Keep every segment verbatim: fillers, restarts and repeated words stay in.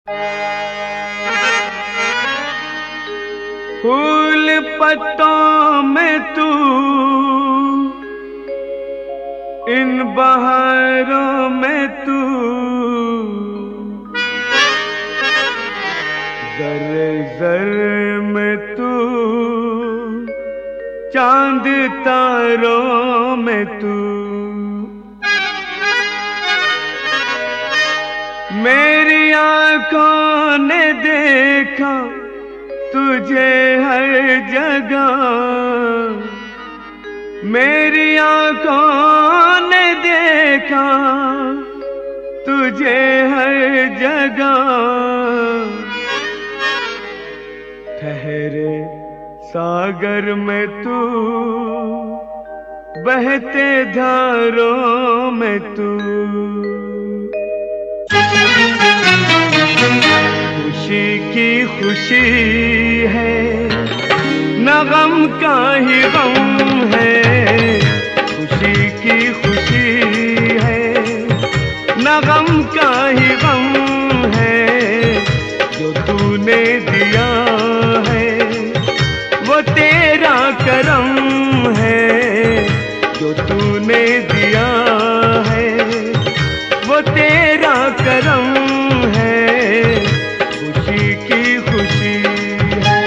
फूल पत्तों में तू, इन बहारों में तू, जर्रे जर्रे में तू, चांद तारों में तू। मेरी आंखों ने देखा तुझे हर जगह, मेरी आंखों ने देखा तुझे हर जगह। ठहरे सागर में तू, बहते धारों में तू। खुशी की खुशी है, न गम का ही गम है। खुशी की खुशी है, न गम का ही गम है। जो तूने दिया है वो तेरा करम है। जो तूने दिया है वो तेरा करम है। खुशी की खुशी है।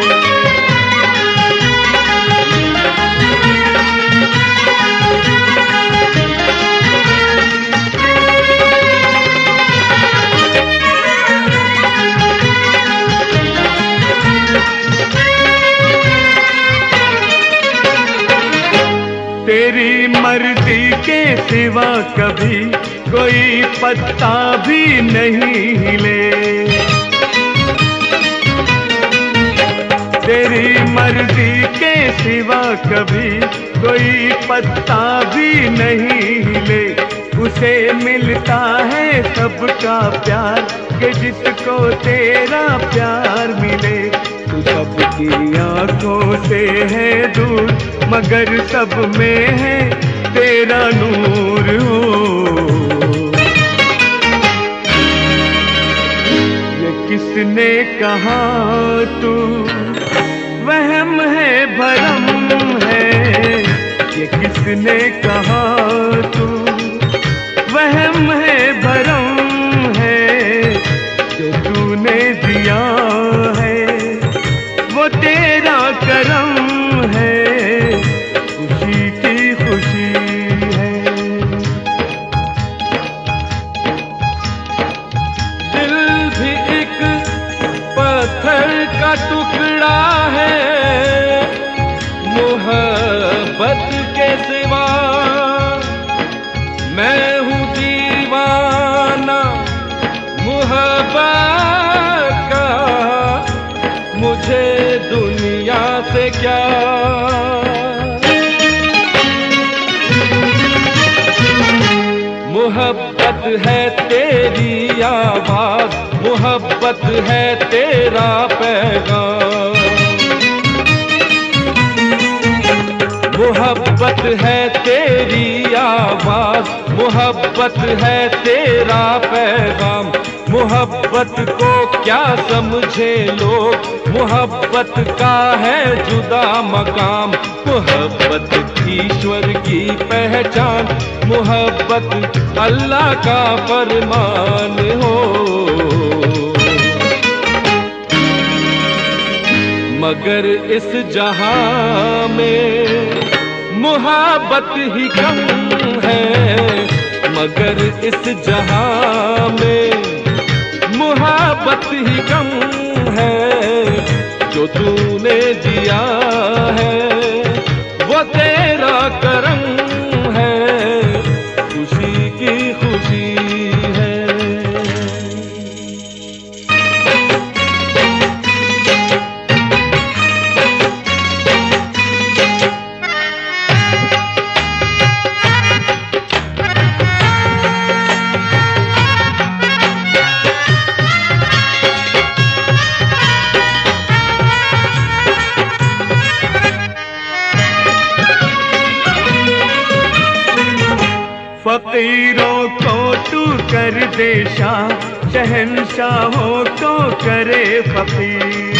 तेरी मर्जी के सिवा कभी कोई पत्ता भी नहीं हिले। तेरी मर्जी के सिवा कभी कोई पत्ता भी नहीं हिले। उसे मिलता है सबका प्यार कि जिसको तेरा प्यार मिले। तू सबकी आंखों से है दूर मगर सब में है तेरा नूर हो। ये किसने कहा तू वहम है भरम है। ये किसने कहा तू वहम है भरम है। जो तूने दिया है वो तेरा करम है। खुशी की खुशी है। दिल भी एक पत्थर का टुकड़ा है। मोहब्बत के सिवा मैं हूँ दीवाना मोहब्बत का। मुझे दुनिया से क्या। मोहब्बत है तेरी आवाज, मोहब्बत है तेरा पैगाम। मोहब्बत है तेरी आवाज, मोहब्बत है तेरा पैगाम। मोहब्बत को क्या समझे लोग, मोहब्बत का है जुदा मकाम। मोहब्बत ईश्वर की पहचान, मोहब्बत अल्लाह का फरमान हो। मगर इस जहां में मोहब्बत ही कम है। मगर इस जहां में मोहब्बत ही कम है। जो तूने दिया है वो तेरा करम है। खुशी की खुशी है। फकीरों को तू कर दे शाह, शहंशाहों को करे फकीर।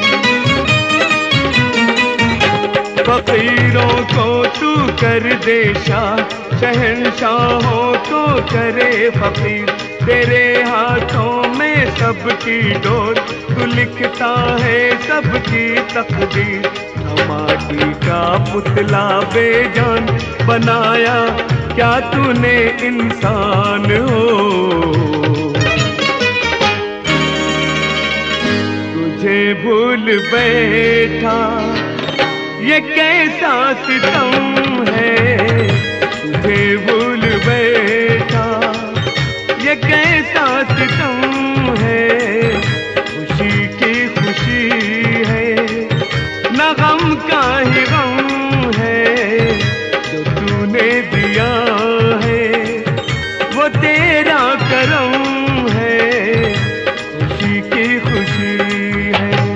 फकीरों को तू कर दे शाह, शहंशाहों को करे फकीर। तेरे हाथों में सबकी डोर, तू लिखता है सबकी तकदीर। माटी का पुतला बेजान बनाया, क्या तूने इंसान हो। तुझे भूल बैठा ये कैसा सितम है, तुझे भूल बैठा ये कैसा सितम है। खुशी की खुशी है न गम का ही गम है, जो तूने दिया है वो तेरा करम है। खुशी की खुशी है।